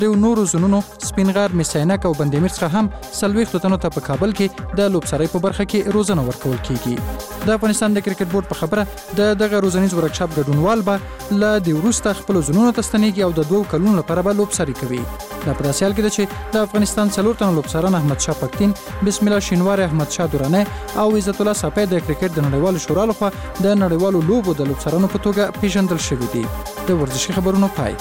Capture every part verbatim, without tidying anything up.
د نورو زونونو سپینغر، میسینک او بندیمیر څخه هم څلوېښتو تنو ته په کابل کې د لوبسرۍ په برخه کې روزنه ورکول کیږي. د افغانستان د کرکټ بورډ په خبره د دغه روزنیز ورکشاپ ګډونوال به له د وروسته خپل زونونو ته ستنېږي او د دوه کلونو لپاره به لوبسري کوي. دا په داسې حال کې ده چې د افغانستان څلور تنو لوبسران احمد شاه پکتین، بسم الله شینواری، احمد شاه دورانی او عزت الله صافی د کرکټ د نړیوالو شورا لخوا د نړیوالو لوبو د لوبسرانو په توګه پیژندل شوي دي. د ورزشي خبرونو پای.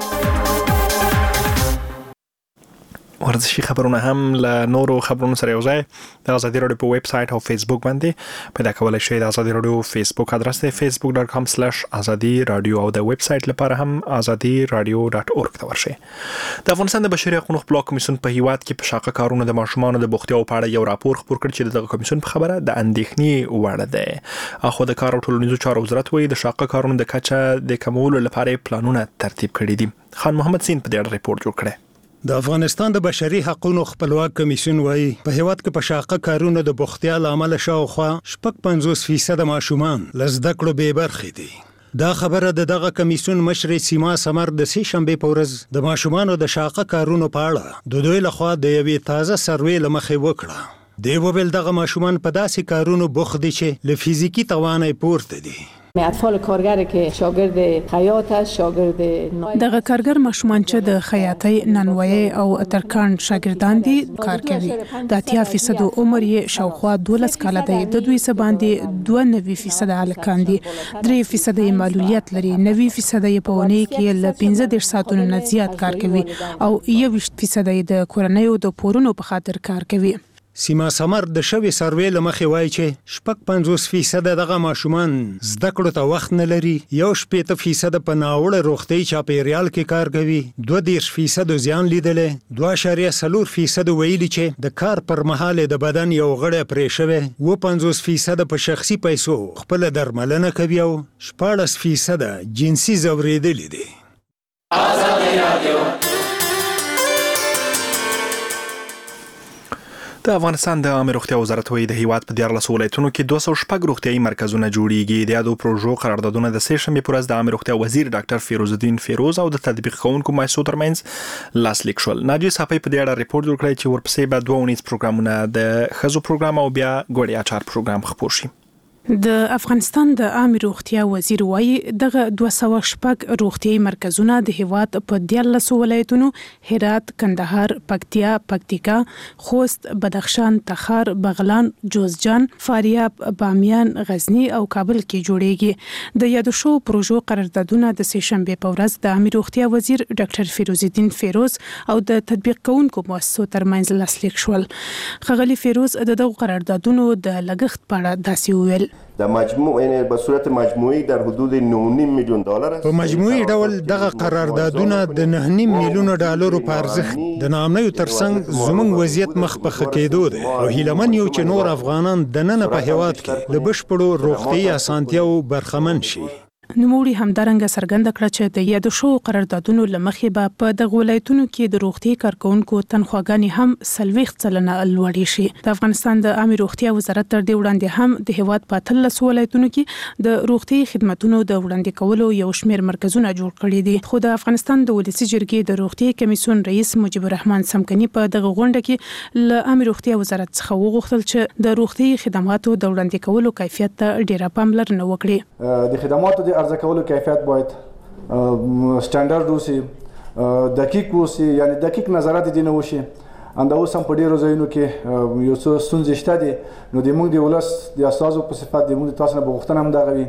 ورزشي خبرونه هم له نورو خبرونو سره یو ځای د ازادي راډیو په ویب سټ او فیسبوک باندې پیدا کولای شئ. د ازادي راډیو فیسبوک ادرس دی facebook dot com slash azadi radio او د ویب سټ لپاره هم azadi radio dot org ته ورشئ. د افغانستان د بشري حقوقو خپلواک کمیسیون په هیواد کې په شاقه کارونو د ماشومانو د بوختیاو په اړه یو راپور خپور کړ چې دغه کمیسیون په خبره د اندېښنې وړ دی. اخو د کار او ټولنیزو چارو وزارت وایي د شاقه کارونو د کچه د کمولو لپاره پلانونه ترتیب کړي دي. خان محمد سین په دې اړه ریپورت جوړ کړی. د افغانستان د بشري حقوقو خپلواک کمیسیون وایي په هیواد کې په شاقه کارونو د بوختیا لامل شاوخوا شپږ پنځوس فیصد ماشومان لزده کړو بې برخې دي. دا خبره د دغه کمیسیون مشر سیما سمر د سې شنبې په ورځ د ماشومانو د شاقه کارونو په اړه د دوی لخوا د یوې تازه سروې له مخې وکړه. دی وویل دغه ماشومان په داسې کارونو بوخت دي چې له فزیکی توانای پورته دي. اطفال کارگر که شاگرد خیاط است، شاگرد دغه کارګر ماشومان چې د خیاطۍ، نانوایي او ترکاڼ شاګردان دي کار کوي. د اتیا فیصد عمر یې شاوخوا دولس کاله دی. د دوی څخه باندې دوه نوي فیصد هلکان دي، درې فیصد یې معلولیت لري، نوي فیصد یې په اونۍ کې له پنځه دېرش ساعتونو نه زیات کار کوي او یوویشت فیصد یې د کورنیو د پورونو په خاطر کار کوي. سیما سمر د شوی سروې له مخې وایي چې شپږ پنځوس فیصد دغه ماشومان زده کړو ته وخت نه لري، یو شپېته فیصد په ناوړه روغتیایي چاپیریال کې کار کوي، دوه دېرش فیصد زیان لیدلی، دوه اعشاریه څلور فیصد ویلي چې د کار پر مهال د بدن یو غړی پرې شوی، اووه پنځوس فیصد په شخصي پیسو خپله درملنه کوي او شپاړس فیصد جنسي ځورېدلي دي. ازادي راډیو د افغانستان د عامه روغتیا وزارت وایي د هیواد په دیارلسو ولایتونو کې دوه سوه شپږ روغتیایي مرکزونه جوړیږي. د یادو پروژو قراردادونه د سې شنبې په ورځ د عامه روغتیا وزیر ډاکټر فیروز الدین فیروز او د تطبیق کوونکو مؤسسو ترمنځ لاسلیک شول. ناجیه صافی په دې اړه ریپورت جوړ کړی چې ورپسې به دوه اونیز پروګرامونه د ښځو پروګرام او بیا ګوړې اچار پروګرام خپور شي. د افغانستان د عامه روغتیا وزیر وایي دغه دوه سوه شپږ روغتیایي مرکزونه د هیواد په دیارلسو ولایتونو هرات، کندهار، پکتیا، پکتیکا، خوست، بدخشان، تخار، بغلان، جوزجان، فاریاب، بامیان، غزنی او کابل کې جوړیږي. د یادو شو پروژو قراردادونه د سې شنبې په ورځ د عامه روغتیا وزیر ډاکټر فیروز الدین فیروز او د تطبیق کوونکو مؤسسو ترمنځ لاسلیک شول. ښاغلي فیروز د دغو قراردادونو د لګښت په اړه داسې وویل. در مجموع یعنی به صورت مجموعی در حدود نه و نیم میلیون دلار است. په مجموعي ډول دغه قراردادونه د نه نیم میلیون ډالرو په ارزښت د نامنیو ترڅنګ زموږ وضعیت مخ په ښه کېدو دی او هیلهمن یو چې نور افغانان دننه په هیواد کې له بشپړو روغتیایي اسانتیاوو برخمن شي. نوموړي همدارنګه څرګنده کړه چې د یادو شو قراردادونو له مخې به په دغه ولایتونو کې د روغتي کارکونکو تنخواګانې هم څلوېښت سلنه لوړې شي. د افغانستان د عامه روغتیا وزارت تر دې وړاندې هم د هیواد په اتلسو ولایتونو کې د روغتي خدماتونو د وړاندې کولو یو شمېر مرکزونه جوړ کړي دي. خو د افغانستان د ولسي جرګې د روغتي کمیسیون رئیس مجيب الرحمن سمکني په دغه غونډه کې له عامه روغتیا وزارت څخه وغوښتل چې د روغتي خدماتو د وړاندې کولو کیفیت ته ډېره پاملرنه وکړي. د خدماتو د ارزه کولو کیفیت باید سټانډرډ اوسي، دقیق اوسي، یعنی دقیق نظارت دې نه وشي. همدا اوس هم په ډېرو ځایونو کې یو څه ستونزې شته دي، نو د موږ د ولس د استازو په صفت د موږ تاسو نه به غوښتنه هم دغه وي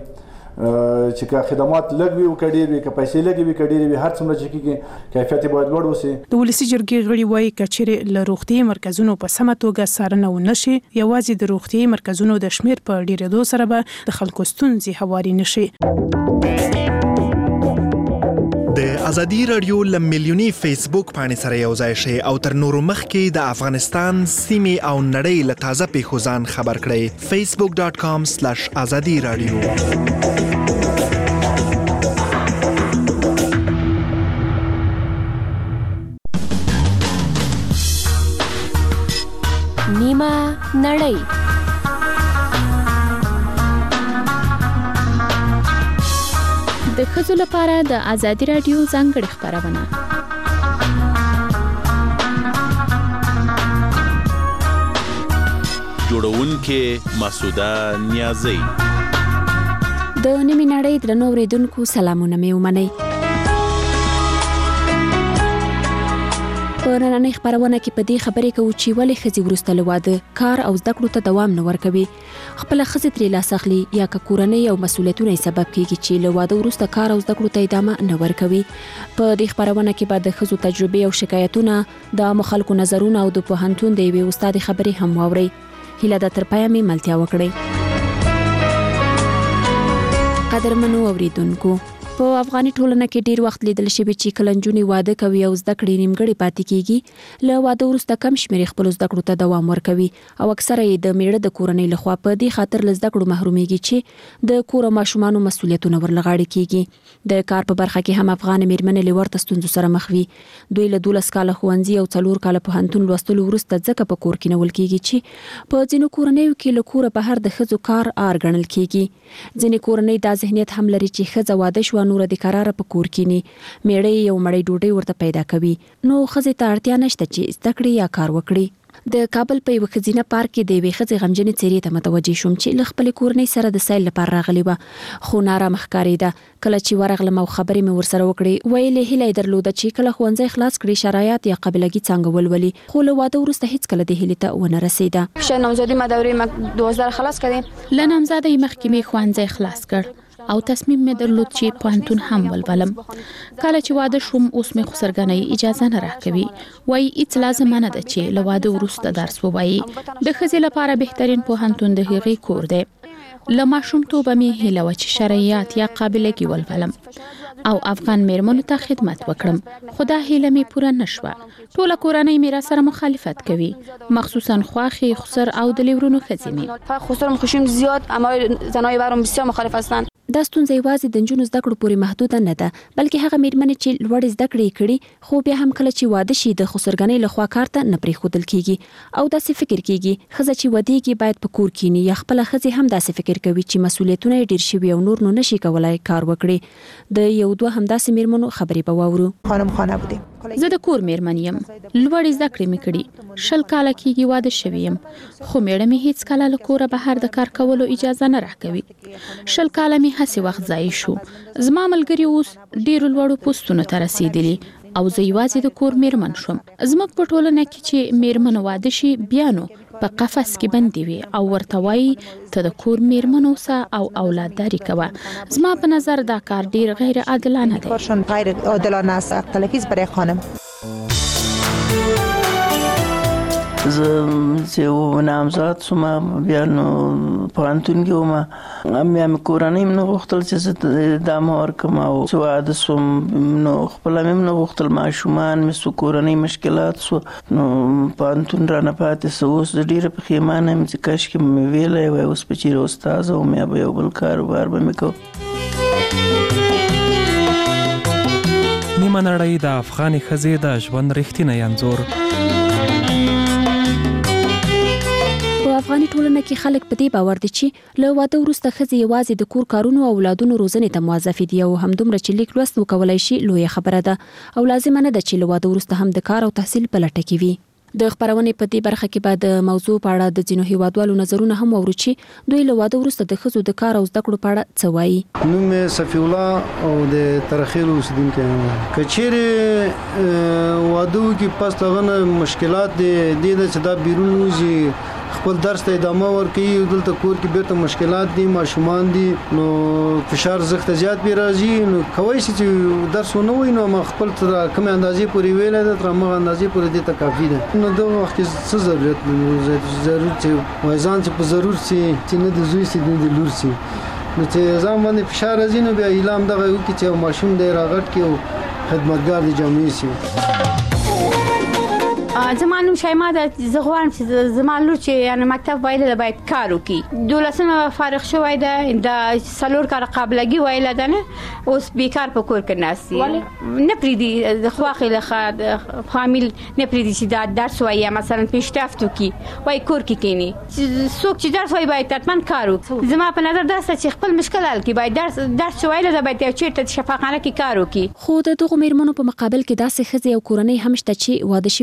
چې که خدمات لږ وي او که ډېر وي، که پیسې لږې وي که ډېرې وي، هر څومره چې کېږي کیفیت یې باید لوړ اوسي. د ولسي جرګې غړي وایي که چیرې له روغتیایي مرکزونو په سمه توګه څارنه ونه شي، یوازې د روغتیایي مرکزونو د شمېر په ډېرېدو سره به د خلکو ستونزې هواري نه شي. د ازادي راډیو ل میلیوني فیسبوک باندې سره یو ځای شئ او تر نورو مخکې د افغانستان سیمې او نړۍ له تازه پیښو ځان خبر کړئ. facebook dot com slash azadi radio. نیمه نړۍ. د ښځو لپاره د ازادي راډیو ځانګړې خپرونه. جوړونکې مسعوده نیازی. د نیمه نړۍ درنو اوریدونکو سلامونه مې ومنئ. په نننۍ خبرونه کې په دې خبرې کوو چې ولې ښځې وروسته له واده کار او زده کړو ته دوام نه ورکوي. خپله ښځې ترې لاس اخلي یا که کورنۍ او مسؤلیتونه یې سبب کېږي چې له واده وروسته کار او زده کړو ته ادامه نه ورکوي. په دې خبرونه کې به د ښځو تجربې او شکایتونه، د عامو خلکو نظرونه او د پوهنتون د یوې استادې خبرې هم واورئ. هیله ده تر پایه مې ملتیا وکړئ. قدرمنو اوریدونکو، په افغاني ټولنه کې ډیر وخت لیدل شوی چې کله نجونې واده کوي او زده کړې نیمګړې پاتې کیږي، له واده وروسته کم شمېر خپل زده کړو ته دوام ورکوي او اکثره یې د میړه د کورنۍ لخوا په دې خاطر له زده کړو محرومیږي چې د کور او ماشومانو مسؤلیتونه ورلغاړي کیږي. د کار په برخه کې هم افغان میرمنې له ورته ستونزو سره مخ وي. دوی له دولس کاله ښوونځي او څلور کاله پوهنتون لوستلو وروسته ځکه په کور کې نه ول کیږي چې په ځینو کورنیو کې له کوره بهر د ښځو کار آر ګڼل کیږي. ځینې کورنۍ دا ذهنیت هم لري چې ښځه واده شوه نور د قراره په کور کې نه میړه یو مړی ډوډۍ ورته پیدا کوي، نو ښځې ته اړتیا نشته چې زده کړې یا کار وکړي. د کابل په یو ښځینه پارک کې د یوې ښځې غمجنې څېرې ته متوجه شوم چې له خپلې کورنۍ سره د سیل لپاره راغلې وه، خو نارامه ښکارېده. کله چې ورغلم او خبرې مې ورسره وکړې، ویلې هیله یې درلوده چې کله ښوونځی خلاص کړي شرایط یا قابلګي څانګه ولولي، خو له واده وروسته هیڅکله دې هیلې ته ونه رسېده. شاید نامزدی ما دوره دوازده خلاص کړې، له نامزدۍ مخکې مې ښوونځی خلاص کړ او تصمیم مې درلود چې پوهنتون هم ولولم. کله چې واده شوم اوس مې خسرګنۍ اجازه نه راکوي، وایي هیڅ لازمه نه ده چې له واده وروسته درس ووایي. د ښځې لپاره بهترین پوهنتون د هغې کور دی. له ماشومتوبه مې هیله وه چې شرعیات یا قابلګي ولولم او افغان میرمنو ته خدمت وکړم، خو دا هیله مې پوره نشوه. ټوله کورنۍ مې را سره مخالفت کوي، مخصوصا خواخې، خسر او د لیورونو ښځې مې. خسرم خوشیم زیاد، اما زنای برام بسیار مخالف هستند. دا ستونزه یوازې د نجونو زده کړو پورې محدوده نه ده، بلکې هغه میرمنې چې لوړې زده کړې کړي خو بیا هم کله چې واده شي د خسرګنۍ لخوا کار ته نه پرېښودل کیږي او داسې فکر کیږي ښځه چې ودېږي باید په کور کینی، یا خپله ښځې هم داسې فکر کوي چې مسؤلیتونه یې ډېر شوي او نور نو نشي کولای کار وکړي. د یو دوه همداسې میرمنو خبرې به واورو. خانم خانه بودیم. زه د کور میرمن یم، لوړې زده کړې مې کړي، شل کاله کېږي واده شوی یم، خو میړه مې هیڅ کله له کوره بهر د کار کولو اجازه نه راکوي. شل کاله مې هسې وخت ضایع شو. زما ملګري اوس ډېرو لوړو پوستونو ته رسېدلي او زه یوازې د کور میرمن شوم. زموږ په ټولنه کې چې میرمن واده شي بیا نو په قفس کې بندي وي او ورته وایي ته د کور میرمن اوسه او اولادداري کوه. زما په نظر دا کار ډیر غیر عادلانه دی. کارشون غیر عادلانه است، تلفیز برای خانم. زه چې نامزاد شوم بیا نو پوهنتون کې وم، بیا مې کورنۍ مې نه غوښتل چې زه ادامه ورکړم او چې واده شوم نو خپله مې نه غوښتل، ماشومان مې سو، کورنۍ مشکلات سو، نو پوهنتون رانه پاتې سو. اوس زه ډېره پښیمانه یم چې کاشکې مې ویلی وای اوس به چېرې استاذه وم یا به یو بل کاروبار به مې کوم. نیمه نړۍ د افغاني ښځې د ژوند رښتینی انځور. افغاني ټولنه کې خلک په دې باور دي چې له واده وروسته ښځې یوازې د کور کارونو او اولادونو روزنې ته موظفې دي او همدومره چې لیک لوست وکولای شي لویه خبره ده او لازمه نه ده چې له واده وروسته هم د کار او تحصیل په لټه کې وي. د خبرونې په دې برخه کې به د موضوع په اړه د ځینو هیوادوالو نظرونه هم واورو چې دوی له واده وروسته د ښځو د کار او زده کړو په اړه څه وایي. نوم مې صفی الله او د ترخیل اوسیدونکی یم. که چیرې واده وکړي پس له هغه نه مشکلات دي دې ده چې دا بیرون وځي خپل درس ته ادامه ورکوي، دلته کور کې بیرته مشکلات دي، ماشومان دي، نو فشار زښته زیات پرې راځي. نو کولی شي چې درس ونه وایي نو ما خپل تر کومې اندازې پورې ویلی ده تر همغه اندازې پورې دې ته کافي ده. نو دغه وخت کې څه ضرورت ضرور چې وایي ځان چې په ضرور سي چې نه د زوی سي نه د لور سي، نو چې ځان باندې فشار راځي نو بیا هیله همدغه وکړي چې ماشوم دی راغټ کړي او خدمتګار د جامعې سي. زما نوم شایما ده. زه غواړم چې زما لور چې یعنې مکتب ویله باید کار وکړي. دولسمه فارغ شوی ده، د څلور کاله قابلګي ویله ده، نه اوس بیکار په کور کې ناست دي. نه پرېږدي د خواښې له فامیل نه پرېږدي چې دا درس وایي یا مثلا پیشرفت وکړي، وایي کور کې کښېني. څوک چې درس وایي باید حتما کار وکړي. زما په نظر داسې چې خپل مشکل حل کړي، باید درس درس چې ویله ده باید یو چېرته شفاخانه کې کار وکړي. خو د دغو میرمنو په مقابل کې داسې ښځې او کورنۍ هم شته چې واده شویو میرمنو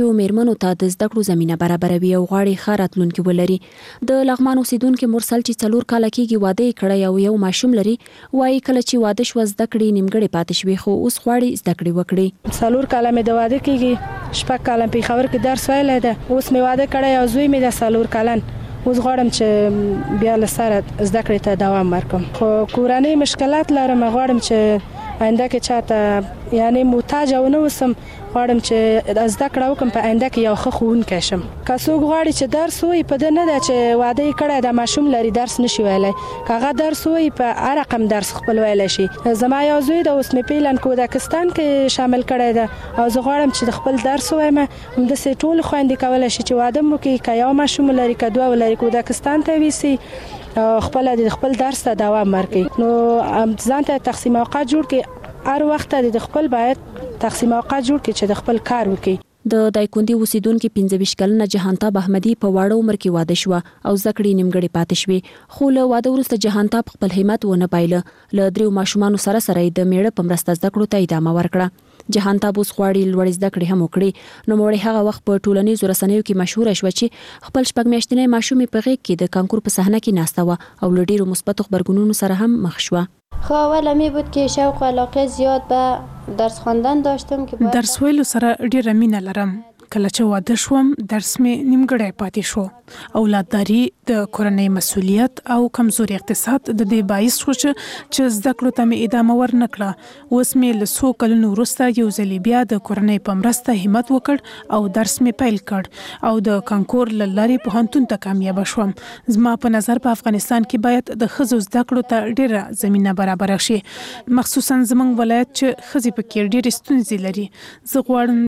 میرمنو ته د زده کړو زمينه برابروي او غواړي ښه راتلونکي ولري. د لغمان اوسیدونکو مرسل چې څلور کاله کېږي واده کړی او یو ماشوم لري، وایي کله چې واده شو زده کړې نیمګړې پاتې شوې، خو اوس غواړي زده کړې وکړي. څلور کاله مې د واده کېږي، شپږ کاله په خبر کې درس ویلی ده، اوس مې واده کړی او زوی مې د څلور کلن. اوس غواړم چې بیا له سره زده کړې ته دوام ورکړم، خو کورنۍ مشکلات لرم. غواړم چې آینده کې چاته یعنی محتاج او نه اوسم. غواړم چې زده کړه وکم په آینده کې یو ښه ښوونکی شم. که څوک غواړي چې درس وایي، په ده نه ده چې واده یې کړی د ماشوم لري درس نشي ویلی. که هغه درس وایي په هر رقم درس خپل ویلی شي. زما یو زوی د اوس مې پیلن کودکستان کې شامل کړی ده او زه غواړم چې د خپل درس وایم. همداسې ټولې خویندې کولی شي چې واده مو وکړي، که یو ماشوم لري که دوه ولري، کودکستان ته ویسي خپل د خپل درس ته دوام ورکړي. نو ځان ته تقسیم اوقات جوړ کړي، هر وخت د خپل باید تقسیم اوقات جوړ کړي چې د خپل کار وکړي. د دایکندي اوسیدونکو پنځه ویشت کلنه جهانتاب احمدي په واړه عمر کې واده شو او زکړې نیمګړې پاتې شوې، خو له واده وروسته جهانتاب خپل همت ونه پایله. له دریو ماشومانو سره سره د میړه په مرسته زده کړو ته ادامه ورکړه. جهانتاب اوس غواړي لوړې زده کړې هم وکړي. نو موري هغه وخت په ټولنیزو رسنیو کې مشهور شو چې خپل شپږ میاشتنې ماشومې په غېږ کې د کانکور په صحنه کې ناسته و او له ډیرو مثبتو خبرګونونو سره هم مخ شو. خب اول می بود که شوق و علاقه زیاد به درس خواندن داشتم که درس ویلو سره ډیره مینه لرم. کله چې واده شوم درس مې نیمګړی پاتې شو. اولادداري د کورنۍ مسؤلیت او کمزوري اقتصاد د دې باعث شو چې زده کړو ته مې ادامه ورنکړه. اوس مې له څو کلونو وروسته یو ځل بیا د کورنۍ په مرسته همت وکړ او درس مې پیل کړ او د کانکور له لارې پوهنتون ته کامیاب شوم. زما په نظر په افغانستان کې باید د ښځو زده کړو ته ډیره زمینه برابره شي، مخصوصا زموږ ولایت چې ښځې پکې ډیرې ستونزې لري. زه غواړم